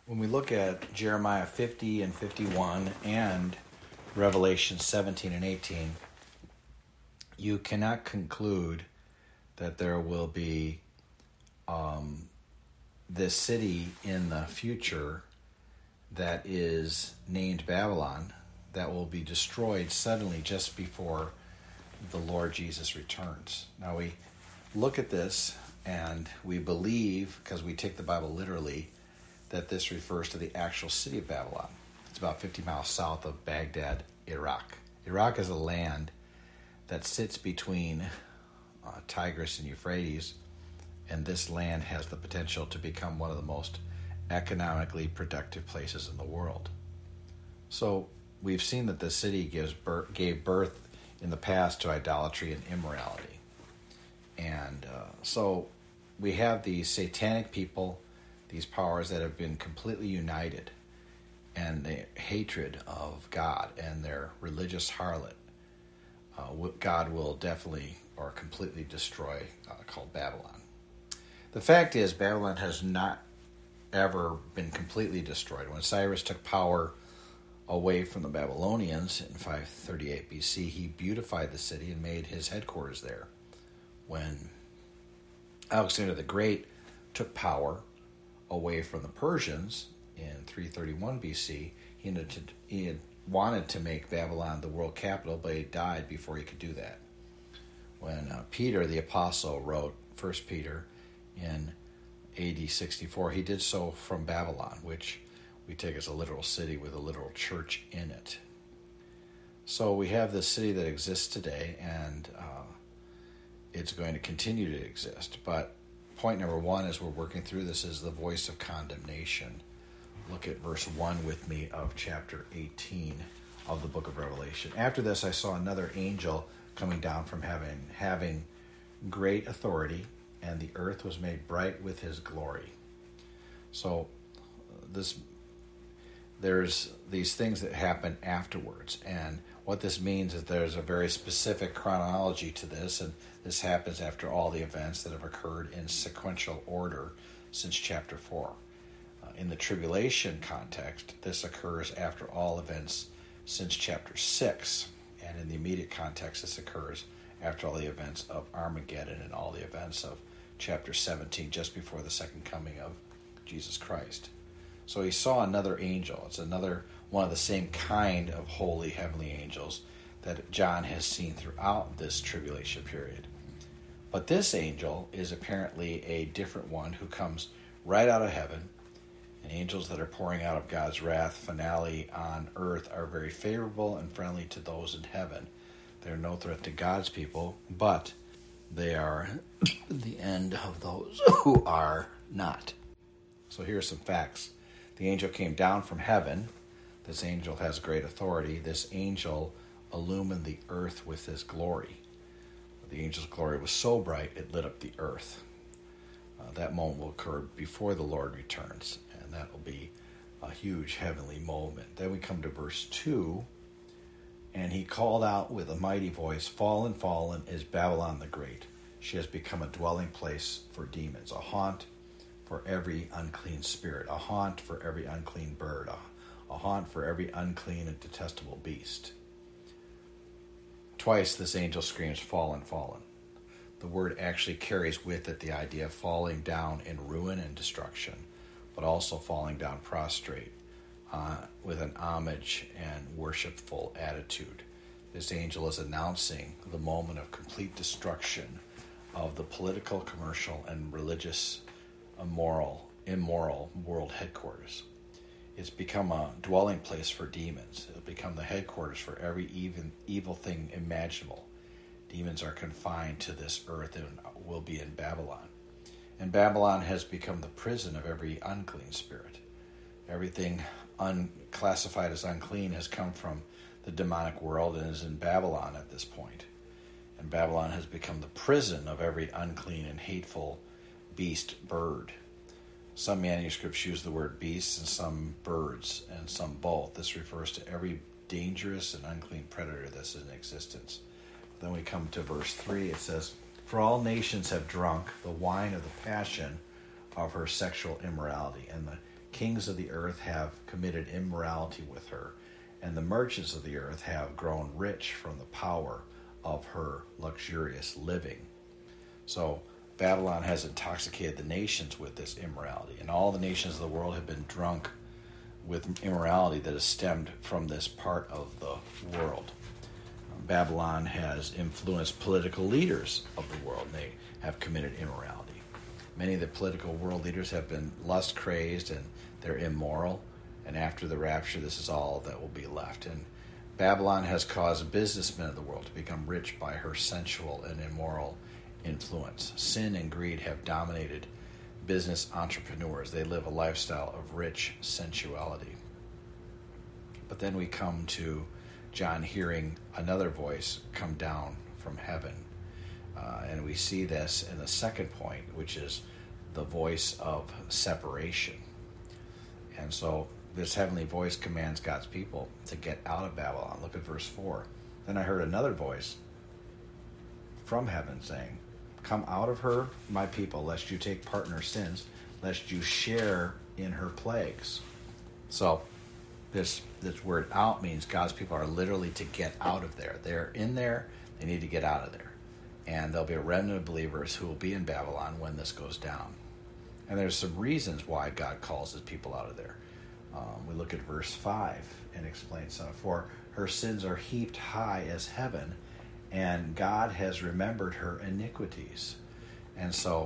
When we look at Jeremiah 50 and 51 and Revelation 17 and 18, you cannot conclude that there will be this city in the future that is named Babylon that will be destroyed suddenly just before the Lord Jesus returns. Now we look at this and we believe, because we take the Bible literally, that this refers to the actual city of Babylon. It's about 50 miles south of Baghdad, Iraq. Iraq is a land that sits between Tigris and Euphrates, and this land has the potential to become one of the most economically productive places in the world. So we've seen that the city gave birth in the past to idolatry and immorality. And so we have these satanic people, these powers that have been completely united, and the hatred of God and their religious harlot. God will definitely or completely destroy, called Babylon. The fact is, Babylon has not ever been completely destroyed. When Cyrus took power away from the Babylonians in 538 BC, he beautified the city and made his headquarters there. When Alexander the Great took power away from the Persians in 331 BC, he had wanted to make Babylon the world capital, but he died before he could do that. When Peter the Apostle wrote 1 Peter in AD 64, he did so from Babylon, which we take as a literal city with a literal church in it. So we have this city that exists today, and it's going to continue to exist. But point number one, as we're working through this, is the voice of condemnation. Look at verse 1 with me of chapter 18 of the book of Revelation. After this, I saw another angel coming down from heaven, having great authority, and the earth was made bright with his glory. So there's these things that happen afterwards, and what this means is there's a very specific chronology to this, and this happens after all the events that have occurred in sequential order since chapter 4. In the tribulation context, this occurs after all events since chapter 6, and in the immediate context, this occurs after all the events of Armageddon and all the events of chapter 17, just before the second coming of Jesus Christ. So he saw another angel. It's another one of the same kind of holy heavenly angels that John has seen throughout this tribulation period. But this angel is apparently a different one who comes right out of heaven. And angels that are pouring out of God's wrath finale on earth are very favorable and friendly to those in heaven. They're no threat to God's people, but they are the end of those who are not. So here are some facts. The angel came down from heaven. This angel has great authority. This angel illumined the earth with his glory. The angel's glory was so bright it lit up the earth. That moment will occur before the Lord returns, and that will be a huge heavenly moment. Then we come to verse 2, and he called out with a mighty voice, "Fallen, fallen is Babylon the Great. She has become a dwelling place for demons, a haunt for every unclean spirit, a haunt for every unclean bird, a haunt for every unclean and detestable beast." Twice this angel screams, "Fallen, fallen." The word actually carries with it the idea of falling down in ruin and destruction, but also falling down prostrate with an homage and worshipful attitude. This angel is announcing the moment of complete destruction of the political, commercial, and religious, immoral world headquarters. It's become a dwelling place for demons. It'll become the headquarters for every evil thing imaginable. Demons are confined to this earth and will be in Babylon. And Babylon has become the prison of every unclean spirit. Everything unclassified as unclean has come from the demonic world and is in Babylon at this point. And Babylon has become the prison of every unclean and hateful beast, bird. Some manuscripts use the word beasts and some birds and some both. This refers to every dangerous and unclean predator that's in existence. Then we come to verse 3. It says, "For all nations have drunk the wine of the passion of her sexual immorality, and the Kings of the earth have committed immorality with her, and the merchants of the earth have grown rich from the power of her luxurious living. So Babylon has intoxicated the nations with this immorality, and all the nations of the world have been drunk with immorality that has stemmed from this part of the world. Babylon has influenced political leaders of the world, and they have committed immorality. Many of the political world leaders have been lust-crazed, and they're immoral, and after the rapture, this is all that will be left. And Babylon has caused businessmen of the world to become rich by her sensual and immoral influence. Sin and greed have dominated business entrepreneurs. They live a lifestyle of rich sensuality. But then we come to John hearing another voice come down from heaven. And we see this in the second point, which is the voice of separation. And so this heavenly voice commands God's people to get out of Babylon. Look at verse 4. Then I heard another voice from heaven saying, "Come out of her, my people, lest you take part in her sins, lest you share in her plagues." So this word out means God's people are literally to get out of there. They're in there, they need to get out of there. And there'll be a remnant of believers who will be in Babylon when this goes down. And there's some reasons why God calls his people out of there. We look at verse 5 and explain some. For her sins are heaped high as heaven, and God has remembered her iniquities. And so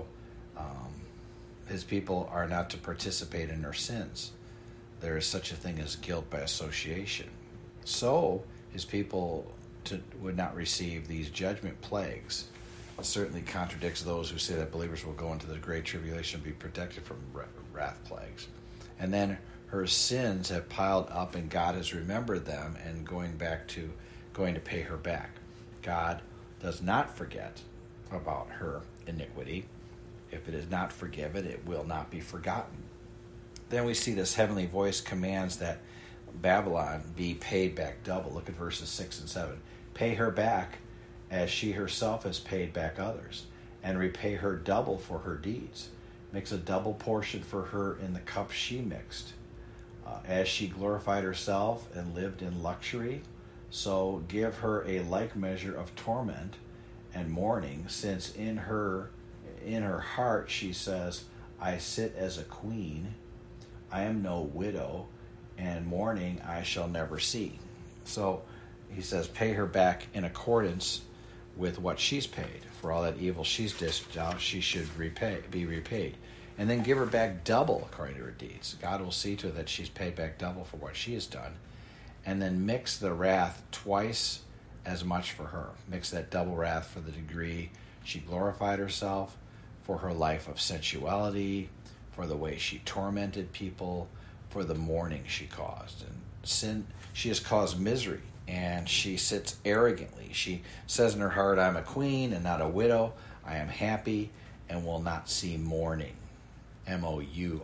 his people are not to participate in her sins. There is such a thing as guilt by association. So his people would not receive these judgment plagues. It certainly contradicts those who say that believers will go into the great tribulation and be protected from wrath plagues. And then her sins have piled up, and God has remembered them and going to pay her back. God does not forget about her iniquity. If it is not forgiven, it will not be forgotten. Then we see this heavenly voice commands that Babylon be paid back double. Look at verses 6 and 7. Pay her back as she herself has paid back others, and repay her double for her deeds. Mix a double portion for her in the cup she mixed. As she glorified herself and lived in luxury, so give her a like measure of torment and mourning, since in her heart she says, I sit as a queen, I am no widow, and mourning I shall never see. So he says, pay her back in accordance with what she's paid. For all that evil she's dished out, she should be repaid. And then give her back double according to her deeds. God will see to it that she's paid back double for what she has done. And then mix the wrath twice as much for her. Mix that double wrath for the degree she glorified herself, for her life of sensuality, for the way she tormented people, for the mourning she caused. And sin, she has caused misery, and she sits arrogantly. She says in her heart, I'm a queen and not a widow. I am happy and will not see mourning. Mourn.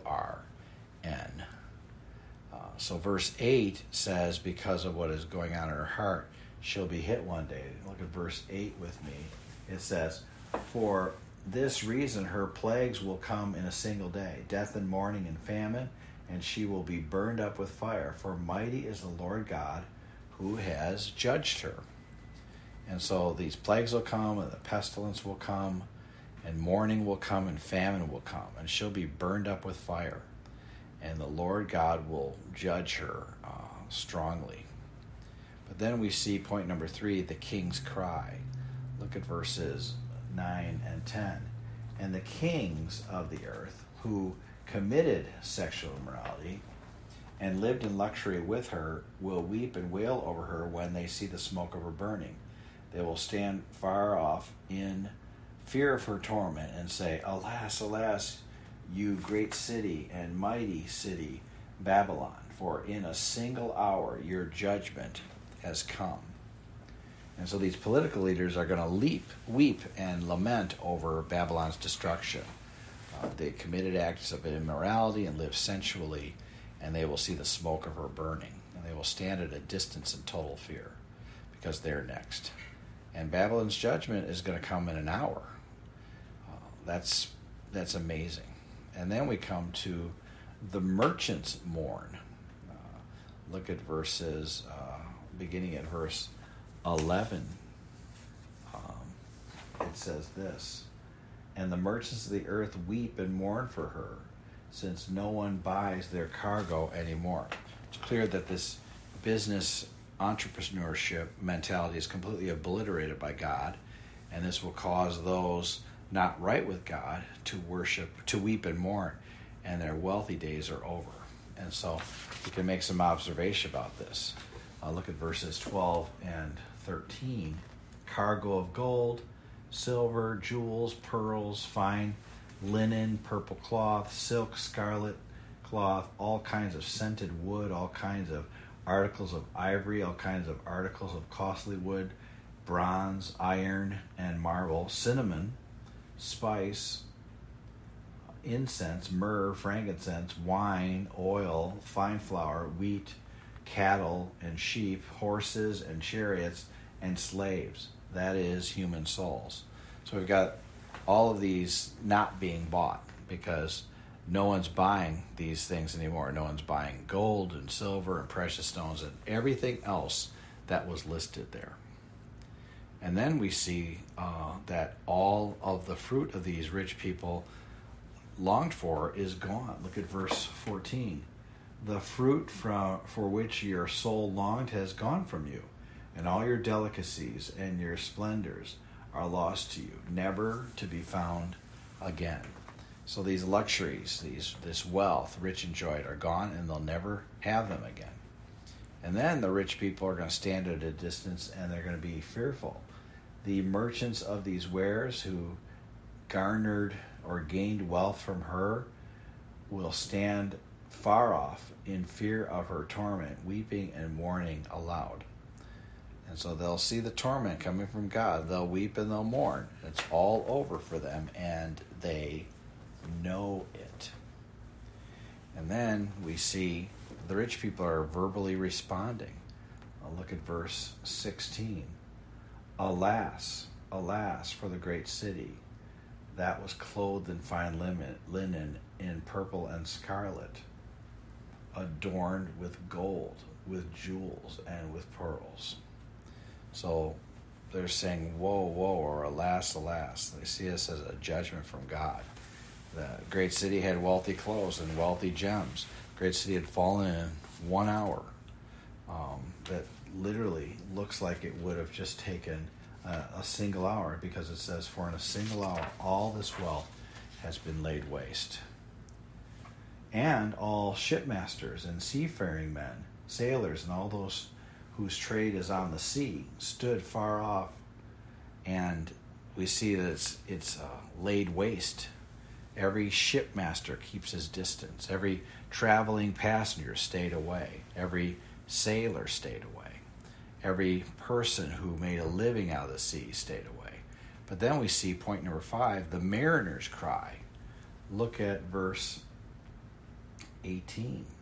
So verse 8 says, because of what is going on in her heart, she'll be hit one day. Look at verse 8 with me. It says, for this reason her plagues will come in a single day, death and mourning and famine, and she will be burned up with fire. For mighty is the Lord God who has judged her. And so these plagues will come, and the pestilence will come, and mourning will come, and famine will come, and she'll be burned up with fire. And the Lord God will judge her strongly. But then we see point number 3, the king's cry. Look at verses 9 and 10. And the kings of the earth who committed sexual immorality and lived in luxury with her will weep and wail over her when they see the smoke of her burning. They will stand far off in fear of her torment and say, alas, alas, you great city and mighty city, Babylon, for in a single hour your judgment has come. And so these political leaders are going to weep, and lament over Babylon's destruction. They committed acts of immorality and lived sensually, and they will see the smoke of her burning. And they will stand at a distance in total fear, because they're next. And Babylon's judgment is going to come in an hour. That's amazing. And then we come to the merchants mourn. Look at beginning at verse 11. It says this, and the merchants of the earth weep and mourn for her, since no one buys their cargo anymore. It's clear that this business entrepreneurship mentality is completely obliterated by God, and this will cause those not right with God to weep and mourn, and their wealthy days are over. And so we can make some observation about this. Look at verses 12 and 13. Cargo of gold, silver, jewels, pearls, fine linen, purple cloth, silk, scarlet cloth, all kinds of scented wood, all kinds of articles of ivory, all kinds of articles of costly wood, bronze, iron, and marble, cinnamon, spice, incense, myrrh, frankincense, wine, oil, fine flour, wheat, cattle, and sheep, horses and chariots, and slaves. That is human souls. So we've got all of these not being bought because no one's buying these things anymore. No one's buying gold and silver and precious stones and everything else that was listed there. And then we see that all of the fruit of these rich people longed for is gone. Look at verse 14. The fruit for which your soul longed has gone from you, and all your delicacies and your splendors are lost to you, never to be found again. So these luxuries, this wealth, rich and enjoyed, are gone, and they'll never have them again. And then the rich people are going to stand at a distance, and they're going to be fearful. The merchants of these wares who garnered or gained wealth from her will stand far off in fear of her torment, weeping and mourning aloud. And so they'll see the torment coming from God. They'll weep and they'll mourn. It's all over for them, and they know it. And then we see the rich people are verbally responding. I'll look at verse 16. Alas, alas for the great city that was clothed in fine linen, in purple and scarlet, adorned with gold, with jewels, and with pearls. So they're saying, woe, woe, or alas, alas. They see this as a judgment from God. The great city had wealthy clothes and wealthy gems. The great city had fallen in 1 hour. That literally looks like it would have just taken a single hour, because it says, for in a single hour all this wealth has been laid waste. And all shipmasters and seafaring men, sailors, and all those whose trade is on the sea stood far off, and we see that it's laid waste. Every shipmaster keeps his distance. Every traveling passenger stayed away. Every sailor stayed away. Every person who made a living out of the sea stayed away. But then we see point number 5, the mariners cry. Look at verse 18. It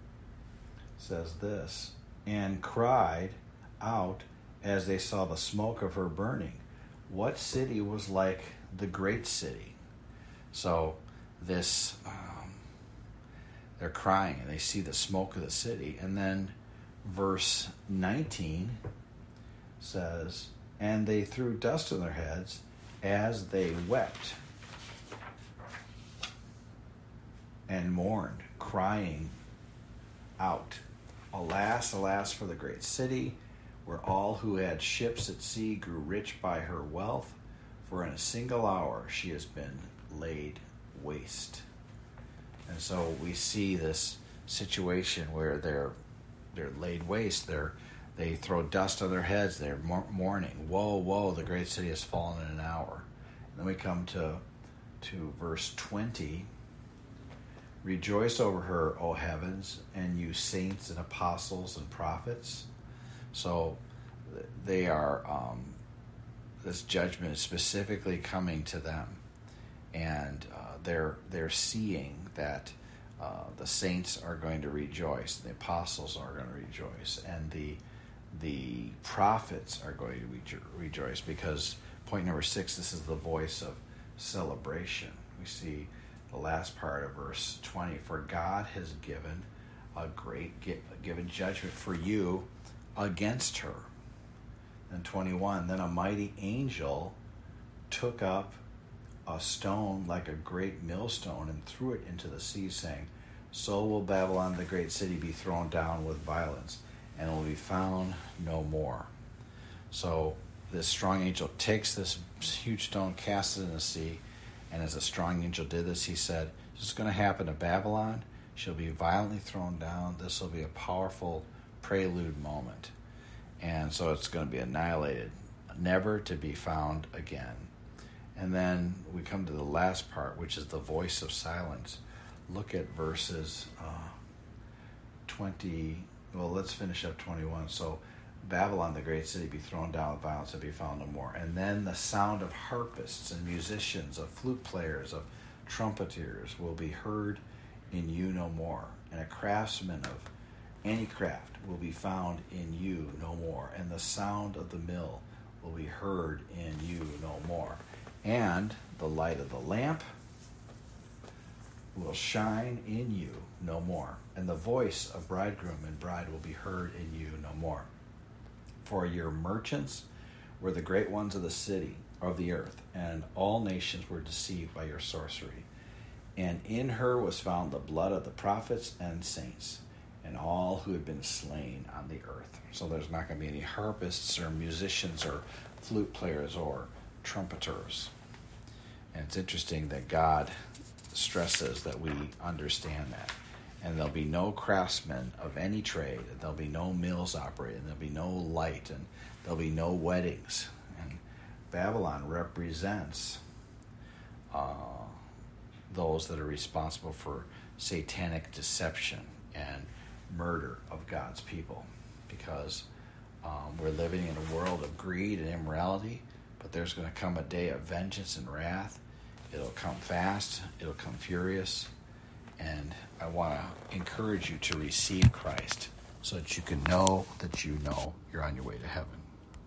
says this, and cried out as they saw the smoke of her burning. What city was like the great city? So this, they're crying and they see the smoke of the city. And then verse 19 says, and they threw dust on their heads as they wept and mourned, crying out, alas, alas for the great city, where all who had ships at sea grew rich by her wealth, for in a single hour she has been laid waste. And so we see this situation where they're laid waste. They throw dust on their heads. They're mourning. Woe, woe, the great city has fallen in an hour. And then we come to verse 20. Rejoice over her, O heavens, and you saints and apostles and prophets. So they are, this judgment is specifically coming to them. And they're seeing that the saints are going to rejoice, the apostles are going to rejoice, and the prophets are going to rejoice, because point number 6, this is the voice of celebration. We see the last part of verse 20. For God has given given judgment for you against her. And 21, then a mighty angel took up a stone like a great millstone and threw it into the sea, saying, so will Babylon the great city be thrown down with violence, and will be found no more. So this strong angel takes this huge stone, casts it in the sea, and as a strong angel did this, he said, this is going to happen to Babylon. She'll be violently thrown down. This will be a powerful prelude moment. And so it's going to be annihilated, never to be found again. And then we come to the last part, which is the voice of silence. Look at verses 20. Well, let's finish up 21. So Babylon, the great city, be thrown down with violence and be found no more. And then the sound of harpists and musicians, of flute players, of trumpeters will be heard in you no more. And a craftsman of any craft will be found in you no more. And the sound of the mill will be heard in you no more. And the light of the lamp will shine in you no more. And the voice of bridegroom and bride will be heard in you no more. For your merchants were the great ones of the city, of the earth, and all nations were deceived by your sorcery. And in her was found the blood of the prophets and saints, and all who had been slain on the earth. So there's not going to be any harpists or musicians or flute players or trumpeters. And it's interesting that God stresses that we understand that. And there'll be no craftsmen of any trade, and there'll be no mills operating, there'll be no light, and there'll be no weddings. And Babylon represents those that are responsible for satanic deception and murder of God's people, because we're living in a world of greed and immorality, but there's going to come a day of vengeance and wrath. It'll come fast, it'll come furious, and I want to encourage you to receive Christ so that you can know that you know you're on your way to heaven.